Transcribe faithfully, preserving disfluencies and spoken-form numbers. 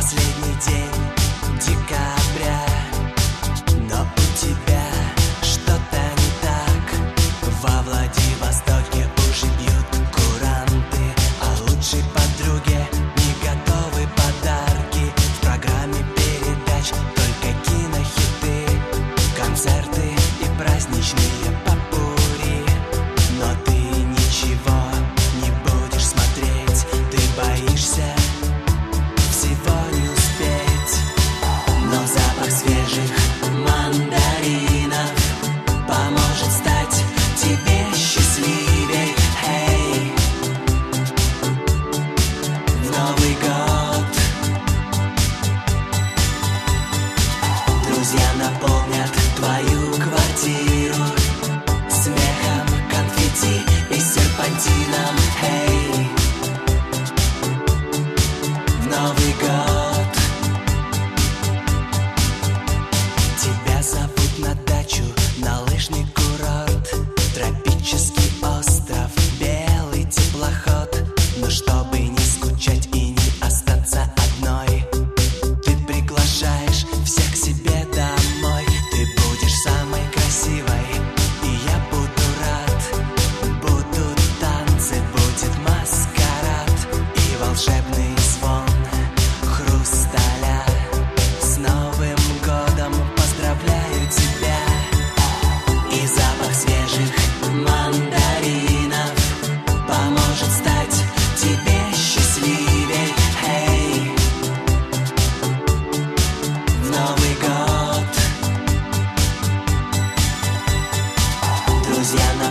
Последний день декабря, но у тебя что-то не так. Во Владивостоке уже бьют куранты, а лучшей подруге не готовы подарки. В программе передач только кинохиты, концерты и праздничные попурри. Но ты ничего не будешь смотреть, ты боишься всего не успеть. Но запах свежих мандаринов поможет стать тебе счастливей. Эй, в Новый год друзья наполнят твою квартиру смехом, конфетти и серпантином. Эй, в Новый год тебя зовут на дачу, на лыжный курорт, тропический остров, белый теплоход. Но чтобы не скучать и не остаться одной, ты приглашаешь всех к себе домой. Ты будешь самой красивой, и я буду рад. Будут танцы, будет маскарад и волшебный звон хрусталя. С Новым годом поздравляю тебя. И запах свежих мандаринов поможет стать тебе счастливей. Эй, в Новый год друзья